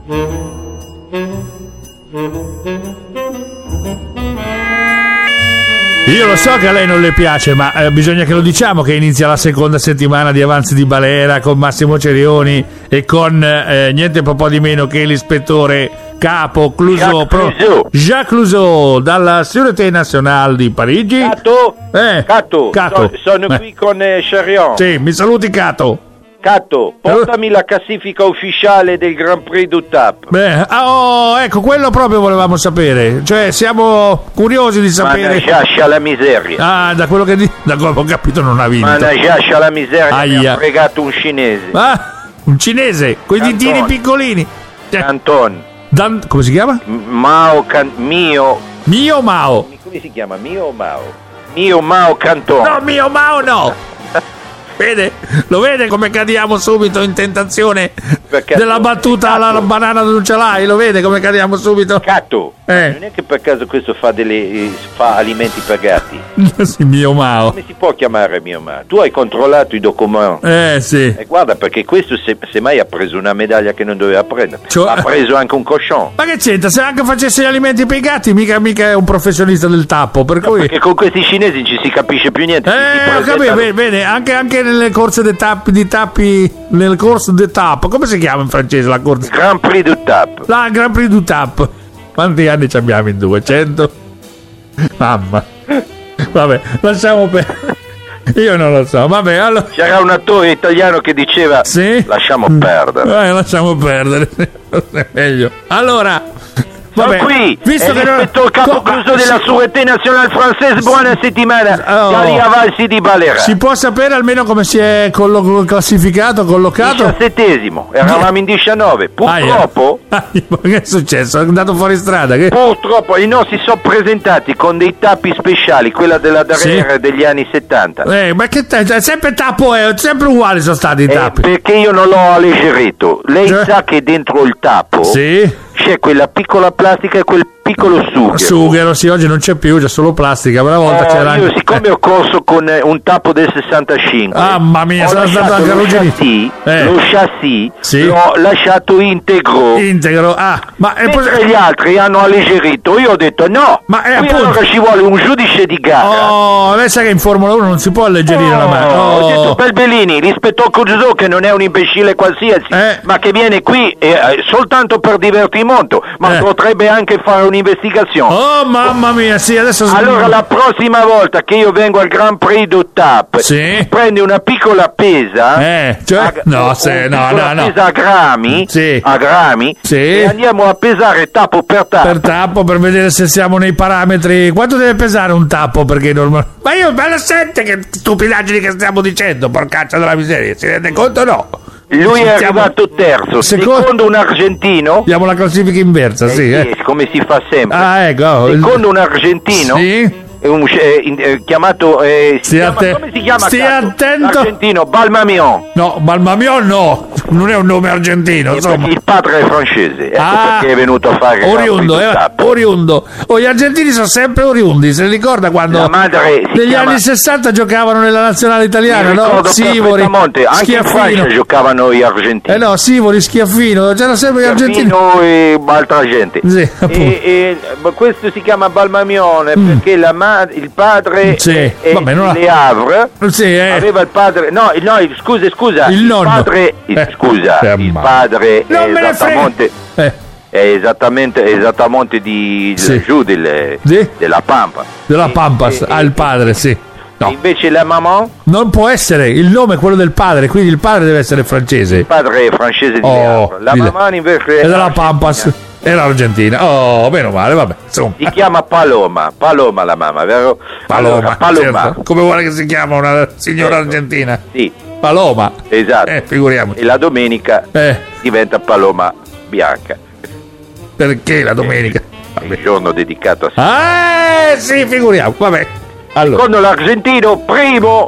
Io lo so che a lei non le piace, ma bisogna che lo diciamo che inizia la seconda settimana di Avanzi di Balera con Massimo Cerioni e con niente po' di meno che l'ispettore capo Jacques Clouseau dalla Sûreté Nationale di Parigi. Cato. Sono qui con Cherion. Sì, mi saluti Cato. Cato, portami la classifica ufficiale del Grand Prix du TAP. Beh, ecco, quello proprio volevamo sapere. Cioè, siamo curiosi di sapere. Managgiascia la miseria. Ah, da quello che ho capito non ha vinto. Managgiascia la miseria, mi ha fregato un cinese. Ah, un cinese, con i ditini piccolini. Canton. Come si chiama? Mio Mao. Come si chiama? Mio Mao. Mio Mao Canton. No, Mio Mao no. Vede? Lo vede come cadiamo subito in tentazione della battuta alla banana non ce l'hai? Lo vede come cadiamo subito? Cato, non è che per caso questo fa alimenti per gatti? Sì, Mio Mao. Come si può chiamare Mio Mao? Tu hai controllato i documenti? Sì. E guarda, perché questo semmai ha preso una medaglia che non doveva prendere. Ha preso anche un cochon. Ma che c'entra? Se anche facesse gli alimenti per i gatti, mica è un professionista del tappo, per cui... Perché con questi cinesi non ci si capisce più niente. Ho capito, bene, anche nelle corse nel corso de tap, come si chiama in francese la corsa? Grand Prix du TAP. La Grand Prix du TAP. Quanti anni ci abbiamo in 200? Mamma. Vabbè, lasciamo perdere. Io non lo so, vabbè, allora... C'era un attore italiano che diceva lasciamo perdere. Lasciamo perdere. È meglio. Allora, vabbè, sono qui, visto che rispetto al capo Clouseau della Sûreté Nationale Française, buona settimana dagli Avanzi di Balera. Si può sapere almeno come si è classificato, collocato? 17esimo, eravamo in 19, purtroppo... Ma che è successo? È andato fuori strada? Purtroppo i nostri sono presentati con dei tappi speciali, quella della Darriere degli anni 70. Ma che sempre tappo, sempre uguali sono stati i tappi. Perché io non l'ho alleggerito. Lei sa che dentro il tappo c'è quella piccola plastica e quel piccolo sughero. Sì, oggi non c'è più, c'è solo plastica. Una volta c'era io siccome ho corso con un tappo del 65, mamma mia, sono stato anche arrugginito. Lo chassis l'ho lasciato integro. Ma mentre gli altri hanno alleggerito, io ho detto no. Ma allora ci vuole un giudice di gara. Lei sa che in Formula 1 non si può alleggerire la mano. Ho detto Belbellini, rispetto a Clouseau, che non è un imbecille qualsiasi, ma che viene qui soltanto per divertimento, ma potrebbe anche fare un'investigazione. Oh mamma mia, sì, adesso... Allora la prossima volta che io vengo al Grand Prix du TAP, prendi una piccola pesa, pesa a grammi, e andiamo a pesare tappo per tappo. Per tappo, per vedere se siamo nei parametri. Quanto deve pesare un tappo? Perché ma lo sente che stupidaggini che stiamo dicendo, porcaccia della miseria, si rende conto o no? Lui è arrivato terzo, secondo un argentino. Abbiamo la classifica inversa, come si fa sempre. Ecco. Secondo un argentino, chiamato come si chiama? Stia attento. L'argentino Balmamion. No, Balmamion no, non è un nome argentino, insomma. Il padre è francese, perché è venuto a fare oriundo. Gli argentini sono sempre oriundi, se ricorda quando la madre negli anni 60 giocavano nella nazionale italiana, no? Sivori, anche in Francia giocavano gli argentini. Sivori, Schiaffino, c'erano sempre gli argentini e altra gente. Questo si chiama Balmamion perché il padre Le Havre aveva il padre scusa il nonno. Padre il padre è esattamente di giù della Pampa il padre no. Invece la maman non può essere, il nome è quello del padre, quindi il padre deve essere francese. Il padre è francese di Le Havre, la maman invece è della Pampas. Era argentina, meno male, vabbè. Insomma. Si chiama Paloma la mamma, vero? Paloma. Certo. Come vuole che si chiama una signora argentina? Sì. Paloma. Esatto. Figuriamoci. E la domenica diventa Paloma bianca. Perché la domenica? Il giorno dedicato a sì, figuriamo, vabbè. Allora. Secondo l'argentino, primo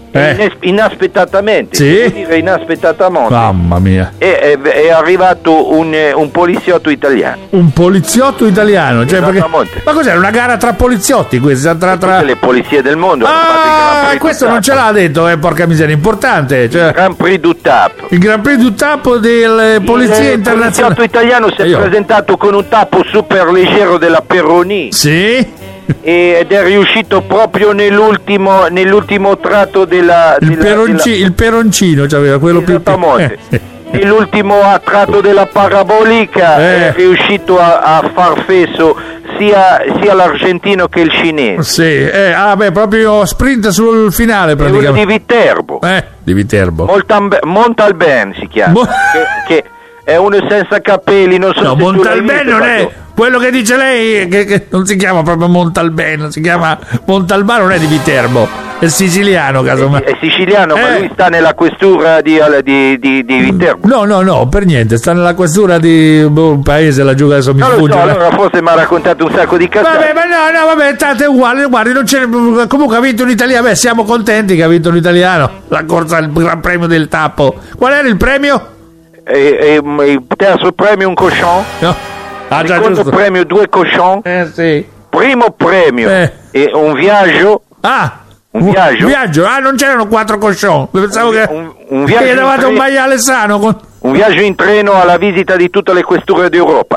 inaspettatamente, sì? dire inaspettatamente. Mamma mia. È arrivato un poliziotto italiano. Un poliziotto italiano? Cioè perché... Ma cos'era? Una gara tra poliziotti questa? Tra le polizie del mondo. Questo non ce l'ha detto, porca miseria, importante. Cioè... Il Grand Prix du Tap. Il Grand Prix du Tap delle polizie internazionali. Il poliziotto italiano si è presentato con un tappo super leggero della Peroni. Sì? Ed è riuscito proprio nell'ultimo tratto il peroncino c'aveva quello più nell'ultimo tratto della parabolica è riuscito a far fesso sia l'argentino che il cinese. Sì, proprio sprint sul finale praticamente. Di Viterbo. Montalban si chiama. Che è uno senza capelli, non so se Montalban non è quello che dice lei, che non si chiama proprio Montalban, si chiama Montalban, non è di Viterbo, è siciliano casomai. È siciliano, ma lui sta nella questura di Viterbo. No, per niente, sta nella questura di un paese laggiù, adesso mi sfugge. No, allora forse mi ha raccontato un sacco di cazzate. Vabbè, tanto è uguale, guardi, non c'è, comunque ha vinto un italiano, siamo contenti che ha vinto un italiano, la corsa al Gran Premio del Tappo. Qual era il premio? Il terzo premio un cochon. No. Secondo premio 2 cochon. Sì. Primo premio e un viaggio. Un viaggio? Non c'erano 4 cochon. Pensavo che eravate un maiale sano. Un viaggio in treno alla visita di tutte le questure d'Europa.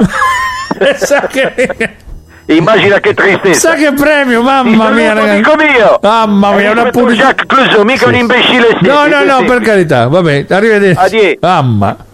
Immagina che tristezza. Sa che premio, mamma mia, ragazzi. Mamma mia, una Jacques Clouseau, mica un imbecille. No, per carità. Vabbè, arrivederci. Addio. Mamma.